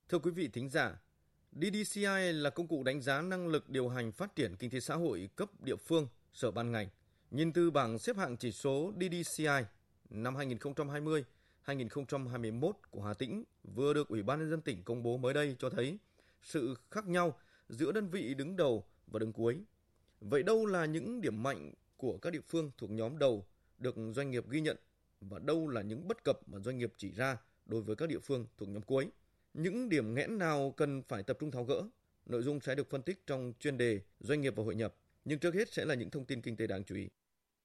Thưa quý vị thính giả, DDCI là công cụ đánh giá năng lực điều hành phát triển kinh tế xã hội cấp địa phương, sở ban ngành. Nhìn từ bảng xếp hạng chỉ số DDCI năm 2020-2021 của Hà Tĩnh vừa được Ủy ban nhân dân tỉnh công bố mới đây cho thấy sự khác nhau giữa đơn vị đứng đầu và đứng cuối. Vậy đâu là những điểm mạnh của các địa phương thuộc nhóm đầu được doanh nghiệp ghi nhận và đâu là những bất cập mà doanh nghiệp chỉ ra đối với các địa phương thuộc nhóm cuối? Những điểm nghẽn nào cần phải tập trung tháo gỡ? Nội dung sẽ được phân tích trong chuyên đề Doanh nghiệp và hội nhập. Nhưng trước hết sẽ là những thông tin kinh tế đáng chú ý.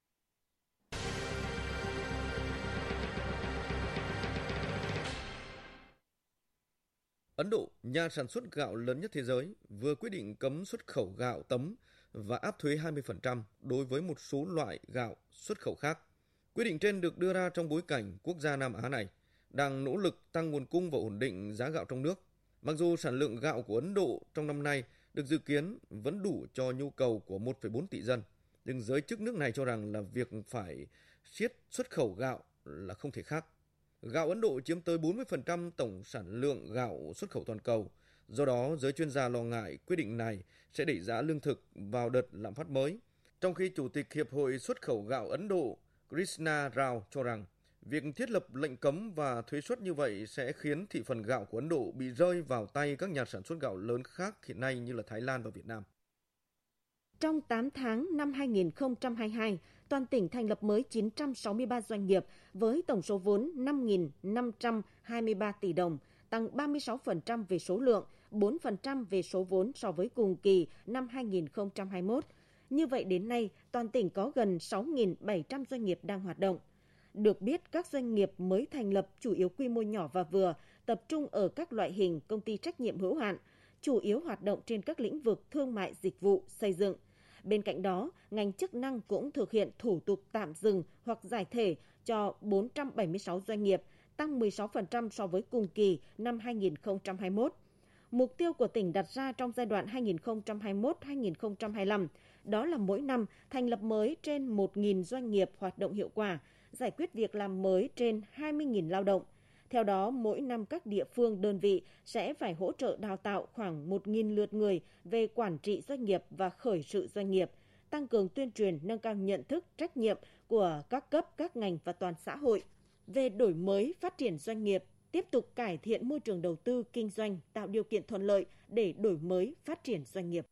Ấn Độ, nhà sản xuất gạo lớn nhất thế giới, vừa quyết định cấm xuất khẩu gạo tấm và áp thuế 20% đối với một số loại gạo xuất khẩu khác. Quyết định trên được đưa ra trong bối cảnh quốc gia Nam Á này đang nỗ lực tăng nguồn cung và ổn định giá gạo trong nước. Mặc dù sản lượng gạo của Ấn Độ trong năm nay được dự kiến vẫn đủ cho nhu cầu của 1,4 tỷ dân, nhưng giới chức nước này cho rằng là việc phải siết xuất khẩu gạo là không thể khác. Gạo Ấn Độ chiếm tới 40% tổng sản lượng gạo xuất khẩu toàn cầu. Do đó, giới chuyên gia lo ngại quyết định này sẽ đẩy giá lương thực vào đợt lạm phát mới. Trong khi Chủ tịch Hiệp hội Xuất khẩu gạo Ấn Độ Krishna Rao cho rằng việc thiết lập lệnh cấm và thuế suất như vậy sẽ khiến thị phần gạo của Ấn Độ bị rơi vào tay các nhà sản xuất gạo lớn khác hiện nay như là Thái Lan và Việt Nam. Trong 8 tháng năm 2022, toàn tỉnh thành lập mới 963 doanh nghiệp với tổng số vốn 5.523 tỷ đồng, tăng 36% về số lượng, 4% về số vốn so với cùng kỳ năm 2021. Như vậy đến nay, toàn tỉnh có gần 6.700 doanh nghiệp đang hoạt động. Được biết, các doanh nghiệp mới thành lập chủ yếu quy mô nhỏ và vừa, tập trung ở các loại hình công ty trách nhiệm hữu hạn, chủ yếu hoạt động trên các lĩnh vực thương mại, dịch vụ, xây dựng. Bên cạnh đó, ngành chức năng cũng thực hiện thủ tục tạm dừng hoặc giải thể cho 476 doanh nghiệp, tăng 16% so với cùng kỳ năm 2021. Mục tiêu của tỉnh đặt ra trong giai đoạn 2021-2025, đó là mỗi năm thành lập mới trên 1.000 doanh nghiệp hoạt động hiệu quả, giải quyết việc làm mới trên 20.000 lao động. Theo đó, mỗi năm các địa phương, đơn vị sẽ phải hỗ trợ đào tạo khoảng 1.000 lượt người về quản trị doanh nghiệp và khởi sự doanh nghiệp, tăng cường tuyên truyền, nâng cao nhận thức, trách nhiệm của các cấp, các ngành và toàn xã hội về đổi mới, phát triển doanh nghiệp, tiếp tục cải thiện môi trường đầu tư, kinh doanh, tạo điều kiện thuận lợi để đổi mới, phát triển doanh nghiệp.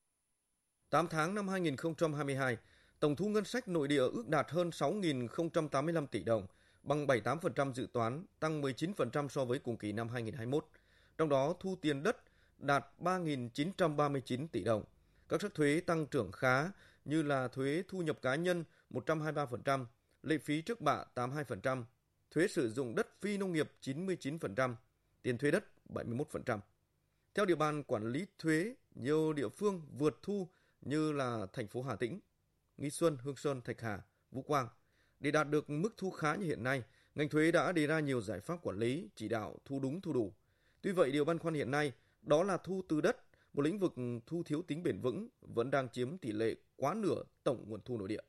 8 tháng năm 2022, tổng thu ngân sách nội địa ước đạt hơn 6.085 tỷ đồng, bằng 78% dự toán, tăng 19% so với cùng kỳ năm 2021. Trong đó, thu tiền đất đạt 3.939 tỷ đồng. Các sắc thuế tăng trưởng khá như là thuế thu nhập cá nhân 123%, lệ phí trước bạ 82%, thuế sử dụng đất phi nông nghiệp 99%, tiền thuế đất 71%. Theo địa bàn quản lý thuế, nhiều địa phương vượt thu như là thành phố Hà Tĩnh, Nghi Xuân, Hương Sơn, Thạch Hà, Vũ Quang. Để đạt được mức thu khá như hiện nay, ngành thuế đã đề ra nhiều giải pháp quản lý, chỉ đạo thu đúng thu đủ. Tuy vậy, điều băn khoăn hiện nay đó là thu từ đất, một lĩnh vực thu thiếu tính bền vững, vẫn đang chiếm tỷ lệ quá nửa tổng nguồn thu nội địa.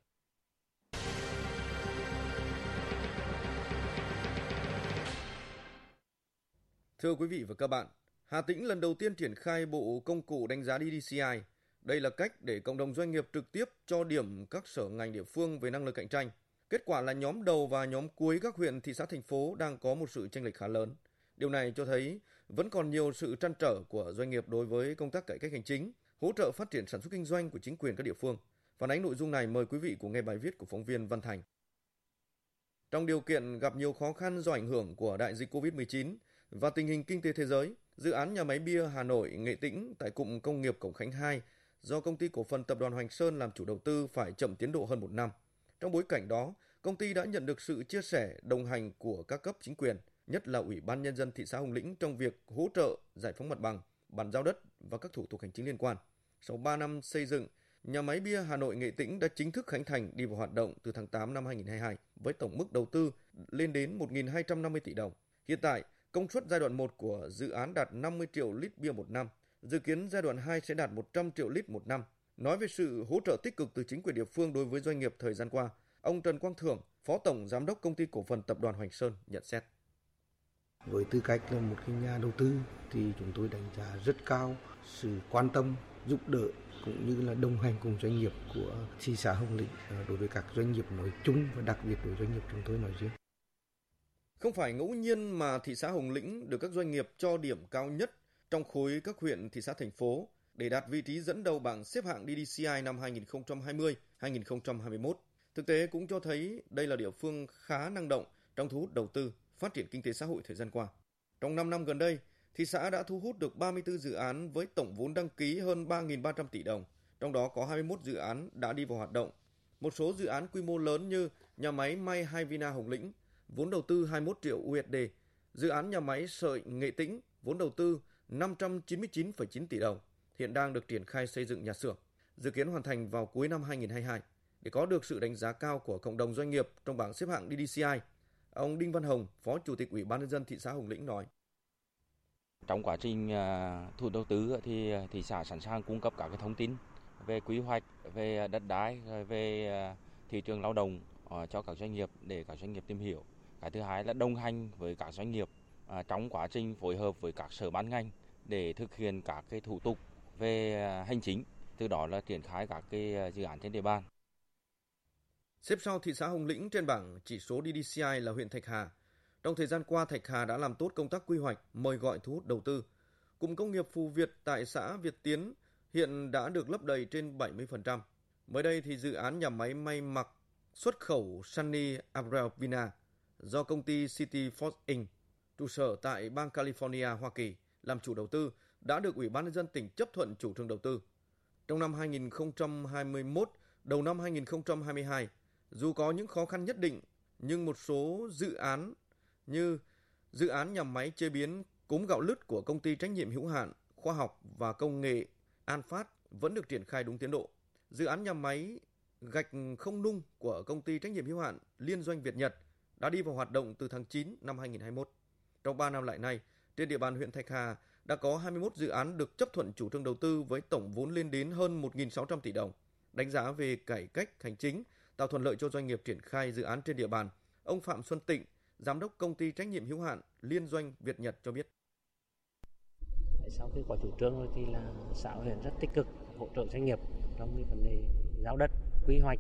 Thưa quý vị và các bạn, Hà Tĩnh lần đầu tiên triển khai bộ công cụ đánh giá DDCI. Đây là cách để cộng đồng doanh nghiệp trực tiếp cho điểm các sở ngành địa phương về năng lực cạnh tranh. Kết quả là nhóm đầu và nhóm cuối các huyện, thị xã, thành phố đang có một sự chênh lệch khá lớn. Điều này cho thấy vẫn còn nhiều sự trăn trở của doanh nghiệp đối với công tác cải cách hành chính, hỗ trợ phát triển sản xuất kinh doanh của chính quyền các địa phương. Phản ánh nội dung này mời quý vị cùng nghe bài viết của phóng viên Văn Thành. Trong điều kiện gặp nhiều khó khăn do ảnh hưởng của đại dịch Covid-19 và tình hình kinh tế thế giới, dự án nhà máy bia Hà Nội Nghệ Tĩnh tại cụm công nghiệp Cổng Khánh 2 do Công ty Cổ phần Tập đoàn Hoành Sơn làm chủ đầu tư phải chậm tiến độ hơn 1 năm. Trong bối cảnh đó, công ty đã nhận được sự chia sẻ, đồng hành của các cấp chính quyền, nhất là Ủy ban Nhân dân thị xã Hồng Lĩnh trong việc hỗ trợ giải phóng mặt bằng, bàn giao đất và các thủ tục hành chính liên quan. Sau 3 năm xây dựng, nhà máy bia Hà Nội Nghệ Tĩnh đã chính thức khánh thành đi vào hoạt động từ tháng 8 năm 2022 với tổng mức đầu tư lên đến 1.250 tỷ đồng. Hiện tại, công suất giai đoạn 1 của dự án đạt 50 triệu lít bia một năm, dự kiến giai đoạn 2 sẽ đạt 100 triệu lít một năm. Nói về sự hỗ trợ tích cực từ chính quyền địa phương đối với doanh nghiệp thời gian qua, ông Trần Quang Thưởng, Phó Tổng Giám đốc Công ty Cổ phần Tập đoàn Hoành Sơn nhận xét. Với tư cách là một cái nhà đầu tư thì chúng tôi đánh giá rất cao sự quan tâm, giúp đỡ cũng như là đồng hành cùng doanh nghiệp của thị xã Hồng Lĩnh đối với các doanh nghiệp nói chung và đặc biệt đối với doanh nghiệp chúng tôi nói riêng. Không phải ngẫu nhiên mà thị xã Hồng Lĩnh được các doanh nghiệp cho điểm cao nhất trong khối các huyện, thị xã, thành phố để đạt vị trí dẫn đầu bảng xếp hạng DDCI năm 2020-2021. Thực tế cũng cho thấy đây là địa phương khá năng động trong thu hút đầu tư, phát triển kinh tế xã hội thời gian qua. Trong 5 năm gần đây, thị xã đã thu hút được 34 dự án với tổng vốn đăng ký hơn 3.300 tỷ đồng, trong đó có 21 dự án đã đi vào hoạt động. Một số dự án quy mô lớn như nhà máy may Havina Hồng Lĩnh, vốn đầu tư 21 triệu USD, dự án nhà máy sợi Nghệ Tĩnh, vốn đầu tư 599,9 tỷ đồng, hiện đang được triển khai xây dựng nhà xưởng, dự kiến hoàn thành vào cuối năm 2022. Để có được sự đánh giá cao của cộng đồng doanh nghiệp trong bảng xếp hạng DDCI, ông Đinh Văn Hồng, Phó Chủ tịch Ủy ban nhân dân thị xã Hồng Lĩnh nói: Trong quá trình thu đầu tư thì thị xã sẵn sàng cung cấp các cái thông tin về quy hoạch, về đất đai, về thị trường lao động cho các doanh nghiệp để các doanh nghiệp tìm hiểu. Cái thứ hai là đồng hành với các doanh nghiệp trong quá trình phối hợp với các sở ban ngành để thực hiện các cái thủ tục về hành chính, từ đó là triển khai các cái dự án trên địa bàn. Xếp sau thị xã Hồng Lĩnh trên bảng chỉ số DDCI là huyện Thạch Hà. Trong thời gian qua, Thạch Hà đã làm tốt công tác quy hoạch, mời gọi thu hút đầu tư. Cụm công nghiệp Phù Việt tại xã Việt Tiến hiện đã được lấp đầy trên 70%. Mới đây thì dự án nhà máy may mặc xuất khẩu Sunny Apparel Vina do công ty City Forge Inc. trụ sở tại bang California, Hoa Kỳ làm chủ đầu tư đã được Ủy ban nhân dân tỉnh chấp thuận chủ trương đầu tư. Trong năm 2021, đầu năm 2022, dù có những khó khăn nhất định, nhưng một số dự án như dự án nhà máy chế biến cốm gạo lứt của công ty trách nhiệm hữu hạn khoa học và công nghệ An Phát vẫn được triển khai đúng tiến độ. Dự án nhà máy gạch không nung của công ty trách nhiệm hữu hạn Liên doanh Việt Nhật đã đi vào hoạt động từ tháng 9 năm 2021. Trong 3 năm lại nay, trên địa bàn huyện Thạch Hà đã có 21 dự án được chấp thuận chủ trương đầu tư với tổng vốn lên đến hơn 1.600 tỷ đồng. Đánh giá về cải cách hành chính, tạo thuận lợi cho doanh nghiệp triển khai dự án trên địa bàn, ông Phạm Xuân Tịnh, Giám đốc công ty trách nhiệm hữu hạn Liên doanh Việt Nhật cho biết. Sau khi có chủ trương rồi thì là xã huyện rất tích cực hỗ trợ doanh nghiệp trong cái vấn đề giao đất, quy hoạch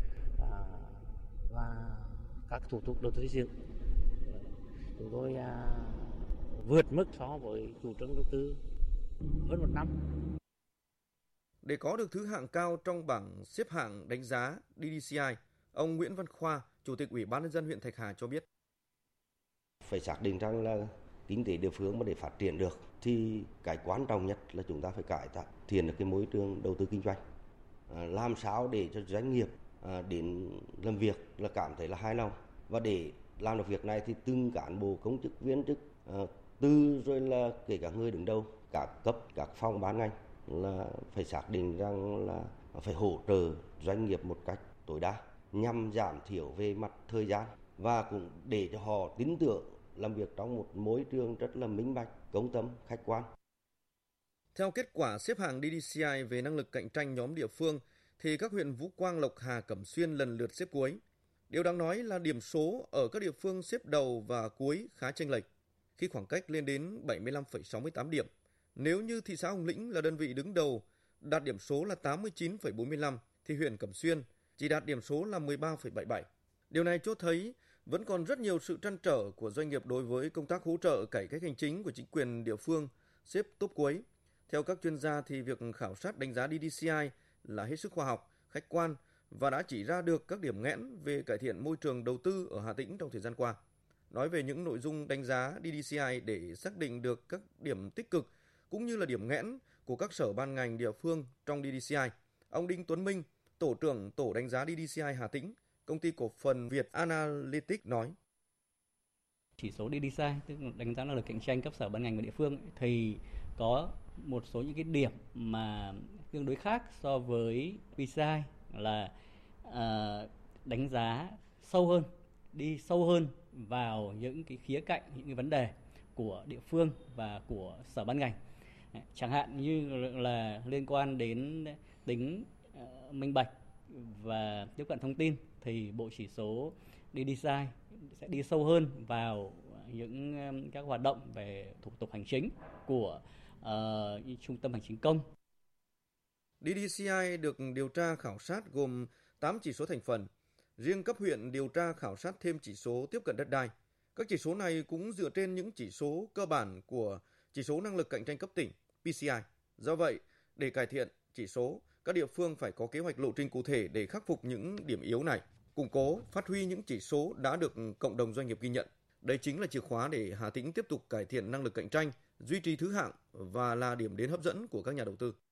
và các thủ tục đầu tư xây dựng. Chúng tôi vượt mức so với chủ trương đầu tư hơn một năm. Để có được thứ hạng cao trong bảng xếp hạng đánh giá DDCI, ông Nguyễn Văn Khoa, Chủ tịch Ủy ban nhân dân huyện Thạch Hà cho biết: phải xác định rằng là kinh tế địa phương mà để phát triển được thì cái quan trọng nhất là chúng ta phải cải thiện được cái môi trường đầu tư kinh doanh, làm sao để cho doanh nghiệp đến làm việc là cảm thấy là hài lòng, và để làm được việc này thì từng cán bộ công chức viên chức từ rồi là kể cả người đứng đầu các cấp các phòng ban ngành là phải xác định rằng là phải hỗ trợ doanh nghiệp một cách tối đa nhằm giảm thiểu về mặt thời gian và cũng để cho họ tin tưởng làm việc trong một môi trường rất là minh bạch, công tâm, khách quan. Theo kết quả xếp hạng DDCI về năng lực cạnh tranh nhóm địa phương, thì các huyện Vũ Quang, Lộc Hà, Cẩm Xuyên lần lượt xếp cuối. Điều đáng nói là điểm số ở các địa phương xếp đầu và cuối khá chênh lệch, khi khoảng cách lên đến 75,68 điểm. Nếu như thị xã Hồng Lĩnh là đơn vị đứng đầu, đạt điểm số là 89,45, thì huyện Cẩm Xuyên chỉ đạt điểm số là 13,77. Điều này cho thấy vẫn còn rất nhiều sự trăn trở của doanh nghiệp đối với công tác hỗ trợ cải cách hành chính của chính quyền địa phương xếp top cuối. Theo các chuyên gia thì việc khảo sát đánh giá DDCI là hết sức khoa học, khách quan và đã chỉ ra được các điểm nghẽn về cải thiện môi trường đầu tư ở Hà Tĩnh trong thời gian qua. Nói về những nội dung đánh giá DDCI để xác định được các điểm tích cực cũng như là điểm nghẽn của các sở ban ngành địa phương trong DDCI, ông Đinh Tuấn Minh, tổ trưởng tổ đánh giá DDCI Hà Tĩnh, Công ty cổ phần Việt Analytics nói: Chỉ số DDCI, tức là đánh giá năng lực cạnh tranh cấp sở ban ngành và địa phương, thì có một số những cái điểm mà tương đối khác so với PCI là đánh giá sâu hơn, đi sâu hơn vào những cái khía cạnh, những cái vấn đề của địa phương và của sở ban ngành. Chẳng hạn như là liên quan đến tính minh bạch và tiếp cận thông tin, thì bộ chỉ số DDCI sẽ đi sâu hơn vào những các hoạt động về thủ tục hành chính của trung tâm hành chính công. DDCI được điều tra khảo sát gồm 8 chỉ số thành phần. Riêng cấp huyện điều tra khảo sát thêm chỉ số tiếp cận đất đai. Các chỉ số này cũng dựa trên những chỉ số cơ bản của chỉ số năng lực cạnh tranh cấp tỉnh PCI. Do vậy, để cải thiện chỉ số, các địa phương phải có kế hoạch lộ trình cụ thể để khắc phục những điểm yếu này, củng cố, phát huy những chỉ số đã được cộng đồng doanh nghiệp ghi nhận. Đây chính là chìa khóa để Hà Tĩnh tiếp tục cải thiện năng lực cạnh tranh, duy trì thứ hạng và là điểm đến hấp dẫn của các nhà đầu tư.